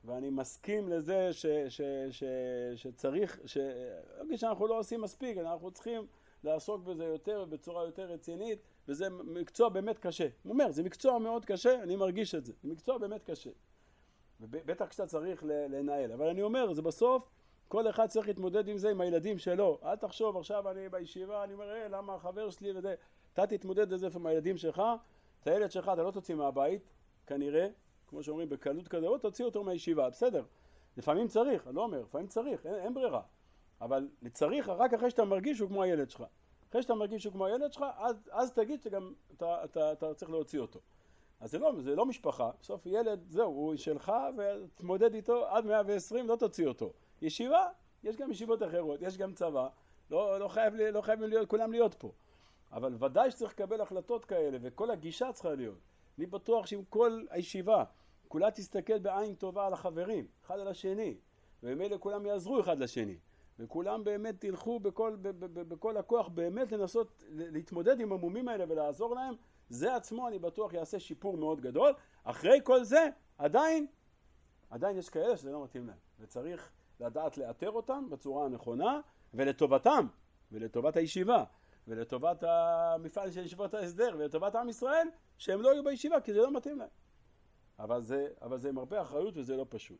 ואני מסכים לזה ש, ש, ש, שצריך, ש... שאנחנו לא עושים מספיק, אנחנו צריכים לעסוק בזה יותר, בצורה יותר רצינית, וזה מקצוע באמת קשה. הוא אומר, זה מקצוע מאוד קשה, אני מרגיש את זה, זה מקצוע באמת קשה. ובטח כשאתה צריך לנהל, אבל אני אומר, זה בסוף, כל אחד צריך להתמודד עם זה, עם הילדים שלו. אל תחשוב, עכשיו אני בישיבה, אני אומר, אה, למה החבר שלי וזה, אתה תתמודד לזה עם הילדים שלך, את הילד שלך אתה לא תוציא מהבית, כנראה, כמו שאומרים, בקלות כזה, או תוציא אותו מהישיבה, בסדר. לפעמים צריך, אני לא אומר, לפעמים צריך, אין, אין ברירה. אבל צריך רק אחרי שאתה מרגיש שהוא כמו הילד שלך. אחרי שאתה מרגיש שהוא כמו הילד שלך, אז, אז תגיד שגם אתה, אתה, אתה צריך להוציא אותו. אז זה לא, זה לא משפחה, בסוף ילד, זהו, הוא שלך, ותמודד איתו עד מאה ועשרים, לא תוציא אותו. ישיבה, יש גם ישיבות אחרות, יש גם צבא, לא, לא חייב, לא חייבים להיות, כולם להיות פה. אבל ודאי שצריך לקבל החלטות כאלה, וכל הגישה צריכה להיות. אני בטוח שאם כל הישיבה, כולה תסתכל בעין טובה על החברים, אחד על השני, ומילא כולם יעזרו אחד לשני, וכולם באמת תלכו בכל, ב, ב, ב, בכל הכוח, באמת לנסות להתמודד עם המומים האלה ולעזור להם, זה עצמו אני בטוח יעשה שיפור מאוד גדול. אחרי כל זה, עדיין, עדיין יש כאלה שזה לא מתאים להם, וצריך לדעת לאתר אותם בצורה הנכונה, ולטובתם, ולטובת הישיבה, ולטובת המפעל של ישיבות ההסדר, ולטובת עם ישראל, שהם לא יהיו בישיבה, כי זה לא מתאים להם. אבל זה, אבל זה עם הרבה אחריות וזה לא פשוט.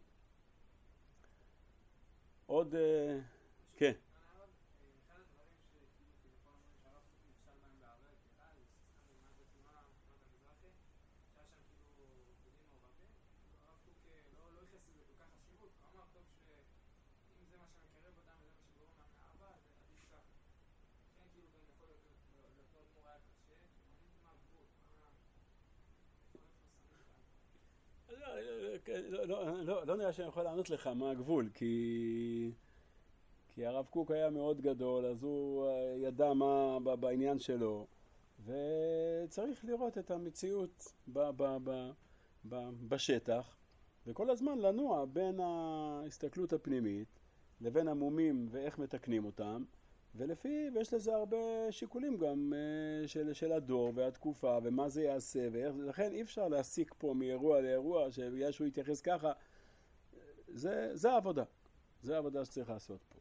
עוד, כן. לא, לא, לא, לא נראה שאני יכול לענות לך מה הגבול, כי, כי הרב קוק היה מאוד גדול, אז הוא ידע מה בעניין שלו, וצריך לראות את המציאות ב, ב, ב, ב, בשטח, וכל הזמן לנוע בין ההסתכלות הפנימית לבין המומים ואיך מתקנים אותם, ולפי, ויש לזה הרבה שיקולים גם של, של הדור והתקופה ומה זה יעשה, ולכן אי אפשר להסיק פה מאירוע לאירוע שבגלל שהוא יתייחס ככה. זה, זה העבודה, זה העבודה שצריך לעשות פה.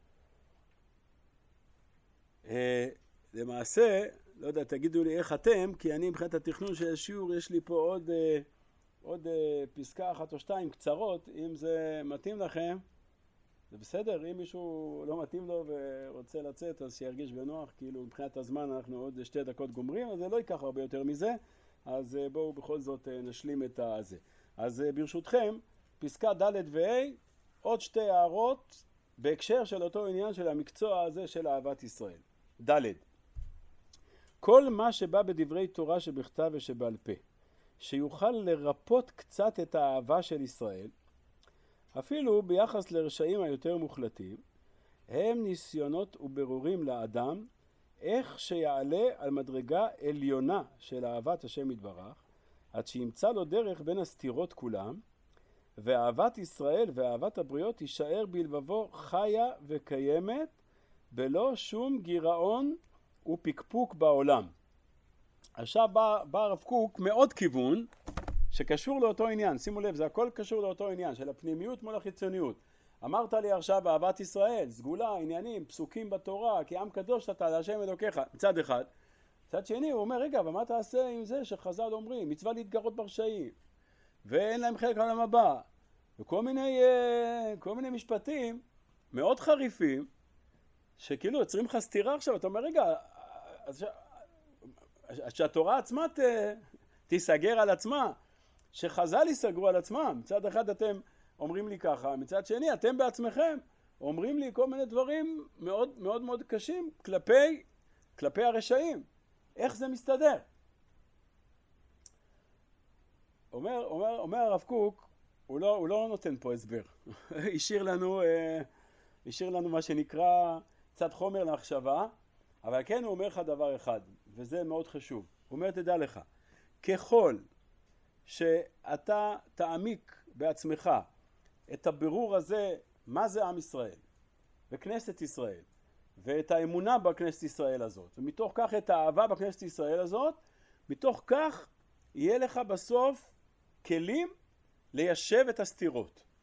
למעשה, לא יודע, תגידו לי איך אתם, כי אני מבחינת התכנון של השיעור יש לי פה עוד, עוד פסקה אחת או שתיים קצרות, אם זה מתאים לכם. זה בסדר, אם מישהו לא מתאים לו ורוצה לצאת אז שירגיש בנוח, כאילו מבחינת הזמן אנחנו עוד שתי דקות גומרים, אז זה לא ייקח הרבה יותר מזה, אז בואו בכל זאת נשלים את הזה. אז ברשותכם, פסקה ד' ו-ה', עוד שתי הערות בהקשר של אותו עניין של המקצוע הזה של אהבת ישראל. ד' כל מה שבא בדברי תורה שבכתב ושבעל פה, שיוכל לרפות קצת את האהבה של ישראל, אפילו ביחס לרשעים היותר מוחלטים, הם ניסיונות וברורים לאדם איך שיעלה על מדרגה עליונה של אהבת השם יתברך, עד שימצא לו דרך בין הסתירות כולם, ואהבת ישראל ואהבת הבריות תישאר בלבבו חיה וקיימת, בלא שום גירעון ופקפוק בעולם. עכשיו בא, בא הרב קוק מאוד כיוון, שקשור לאותו עניין, שימו לב, זה הכל קשור לאותו עניין, של הפנימיות מול החיצוניות. אמרת לי עכשיו באהבת ישראל, סגולה, עניינים, פסוקים בתורה, כי עם קדוש אתה להשם אלוקיך, מצד אחד. מצד שני הוא אומר, רגע, ומה תעשה עם זה שחז"ל אומרים, מצווה להתגרות ברשעים, ואין להם חלק לעולם הבא, וכל מיני, כל מיני משפטים מאוד חריפים, שכאילו יוצרים לך סתירה עכשיו, אתה אומר, רגע, אז שהתורה עצמה ת, תיסגר על עצמה, שחז"ל ייסגרו על עצמם. מצד אחד אתם אומרים לי ככה, מצד שני אתם בעצמכם אומרים לי כל מיני דברים מאוד מאוד מאוד קשים כלפי, כלפי הרשעים. איך זה מסתדר? אומר, אומר, אומר הרב קוק, הוא לא, הוא לא נותן פה הסבר. השאיר לנו, השאיר לנו מה שנקרא קצת חומר למחשבה, אבל כן הוא אומר לך דבר אחד, וזה מאוד חשוב. הוא אומר, תדע לך, ככל שאתה תעמיק בעצמך את הבירור הזה, מה זה עם ישראל וכנסת ישראל, ואת האמונה בכנסת ישראל הזאת, ומתוך כך את האהבה בכנסת ישראל הזאת, מתוך כך יהיה לך בסוף כלים ליישב את הסתירות.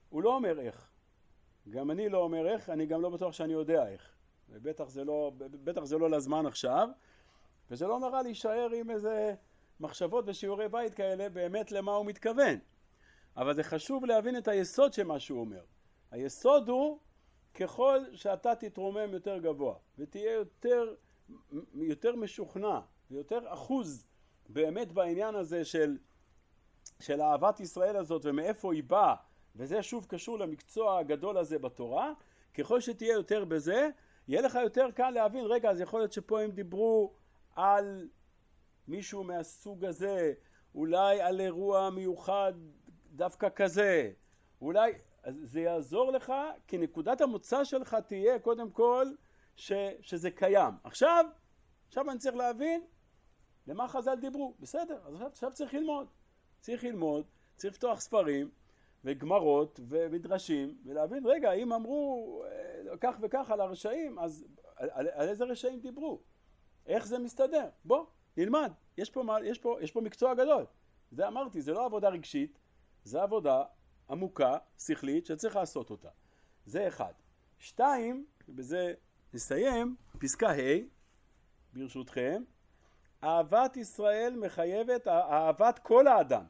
הוא לא אומר איך. גם אני לא אומר איך, אני גם לא בטוח שאני יודע איך. ובטח זה לא, בטח זה לא לזמן עכשיו, וזה לא נראה להישאר עם איזה מחשבות ושיעורי בית כאלה באמת למה הוא מתכוון. אבל זה חשוב להבין את היסוד שמה שהוא אומר. היסוד הוא ככל שאתה תתרומם יותר גבוה ותהיה יותר, יותר משוכנע ויותר אחוז באמת בעניין הזה של, של אהבת ישראל הזאת ומאיפה היא באה, וזה שוב קשור למקצוע הגדול הזה בתורה, ככל שתהיה יותר בזה, יהיה לך יותר קל להבין, רגע, אז יכול להיות שפה הם דיברו על מישהו מהסוג הזה, אולי על אירוע מיוחד דווקא כזה, אולי, אז זה יעזור לך, כי נקודת המוצא שלך תהיה קודם כל ש, שזה קיים. עכשיו, עכשיו אני צריך להבין למה חז"ל דיברו, בסדר, אז עכשיו, עכשיו צריך ללמוד, צריך ללמוד, צריך לפתוח ספרים וגמרות ומדרשים, ולהבין, רגע, אם אמרו כך וכך על הרשעים, אז על, על, על איזה רשעים דיברו? איך זה מסתדר? בוא, נלמד, יש פה, יש פה, יש פה מקצוע גדול. זה אמרתי, זה לא עבודה רגשית, זה עבודה עמוקה, שכלית, שצריך לעשות אותה. זה אחד. שתיים, ובזה נסיים, פסקה ה', ברשותכם, אהבת ישראל מחייבת אהבת כל האדם.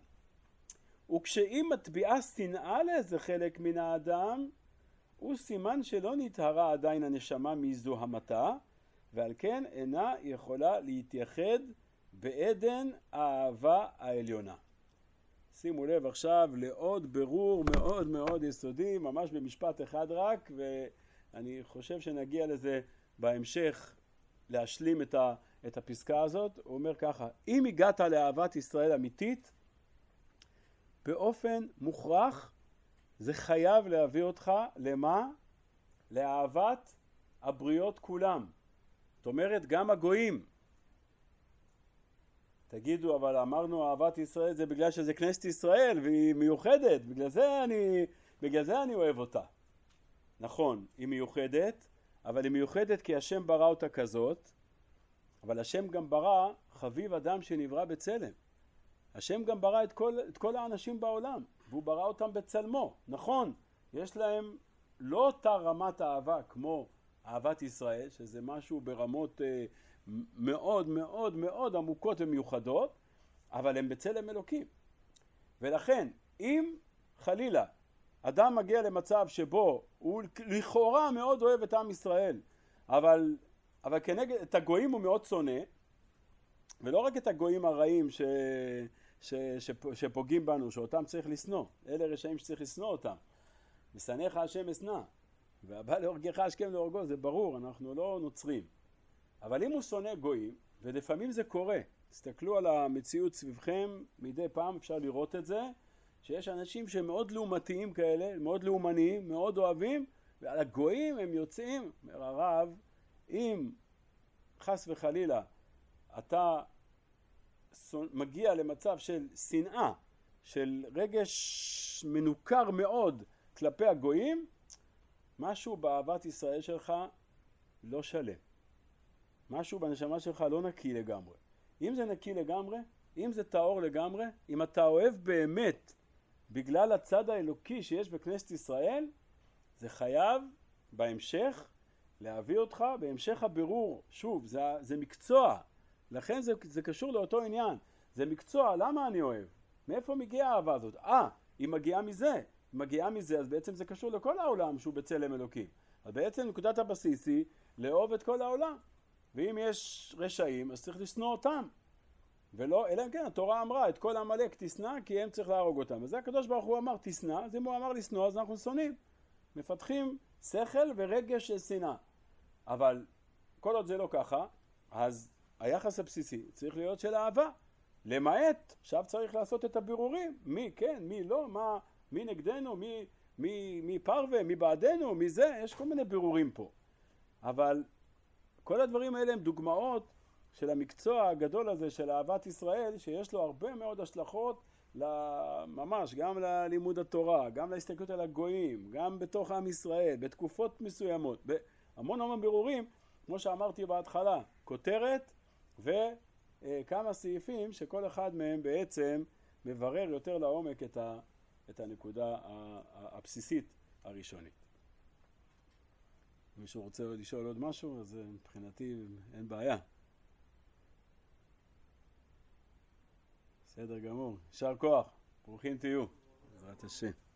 וכשאם מטביעה שנאה לאיזה חלק מן האדם, הוא סימן שלא נטהרה עדיין הנשמה מזוהמתה, ועל כן אינה יכולה להתייחד בעדן האהבה העליונה. שימו לב עכשיו לעוד ברור מאוד מאוד יסודי, ממש במשפט אחד רק, ואני חושב שנגיע לזה בהמשך להשלים את, ה, את הפסקה הזאת. הוא אומר ככה, אם הגעת לאהבת ישראל אמיתית, באופן מוכרח זה חייב להביא אותך למה? לאהבת הבריות כולם. זאת אומרת גם הגויים. תגידו, אבל אמרנו אהבת ישראל זה בגלל שזה כנסת ישראל והיא מיוחדת, בגלל זה אני, בגלל זה אני אוהב אותה. נכון, היא מיוחדת, אבל היא מיוחדת כי השם ברא אותה כזאת, אבל השם גם ברא חביב אדם שנברא בצלם. השם גם ברא את כל, את כל האנשים בעולם, והוא ברא אותם בצלמו. נכון, יש להם לא אותה רמת אהבה כמו אהבת ישראל, שזה משהו ברמות אה, מאוד מאוד מאוד עמוקות ומיוחדות, אבל הם בצלם אלוקים. ולכן, אם חלילה אדם מגיע למצב שבו הוא לכאורה מאוד אוהב את עם ישראל, אבל, אבל כנגד את הגויים הוא מאוד שונא, ולא רק את הגויים הרעים ש, ש, ש, שפוגעים בנו, שאותם צריך לשנוא, אלה רשעים שצריך לשנוא אותם. משנאיך השם אשנא, והבא להורגך השכם להורגו, זה ברור, אנחנו לא נוצרים. אבל אם הוא שונא גויים, ולפעמים זה קורה, תסתכלו על המציאות סביבכם, מדי פעם אפשר לראות את זה, שיש אנשים שמאוד לעומתיים כאלה, מאוד לאומניים, מאוד אוהבים, ועל הגויים הם יוצאים, אומר הרב, אם חס וחלילה אתה מגיע למצב של שנאה, של רגש מנוכר מאוד כלפי הגויים, משהו באהבת ישראל שלך לא שלם. משהו בנשמה שלך לא נקי לגמרי. אם זה נקי לגמרי, אם זה טהור לגמרי, אם אתה אוהב באמת בגלל הצד האלוקי שיש בכנסת ישראל, זה חייב בהמשך להביא אותך, בהמשך הבירור, שוב, זה, זה מקצוע, לכן זה, זה קשור לאותו עניין, זה מקצוע, למה אני אוהב? מאיפה מגיעה האהבה הזאת? אה, היא מגיעה מזה, היא מגיעה מזה, אז בעצם זה קשור לכל העולם שהוא בצלם אלוקים. אז בעצם נקודת הבסיס היא לאהוב את כל העולם, ואם יש רשעים, אז צריך לשנוא אותם. ולא, אלא אם כן, התורה אמרה, את כל עמלק תשנא, כי הם צריך להרוג אותם. אז זה הקדוש ברוך הוא אמר, תשנא, אז אם הוא אמר לשנוא, אז אנחנו שונאים. מפתחים שכל ורגש של שנאה. אבל כל עוד זה לא ככה, אז היחס הבסיסי צריך להיות של אהבה. למעט, עכשיו צריך לעשות את הבירורים. מי כן, מי לא, מה, מי נגדנו, מי, מי, מי פרווה, מי בעדנו, מי זה, יש כל מיני בירורים פה. אבל כל הדברים האלה הם דוגמאות של המקצוע הגדול הזה של אהבת ישראל, שיש לו הרבה מאוד השלכות ממש, גם ללימוד התורה, גם להסתכלות על הגויים, גם בתוך עם ישראל, בתקופות מסוימות, בהמון המון בירורים, כמו שאמרתי בהתחלה, כותרת וכמה סעיפים שכל אחד מהם בעצם מברר יותר לעומק את, ה, את הנקודה הבסיסית הראשונית. מישהו רוצה לשאול עוד משהו, אז מבחינתי אין בעיה. בסדר גמור. יישר כוח. ברוכים תהיו. בעזרת השם.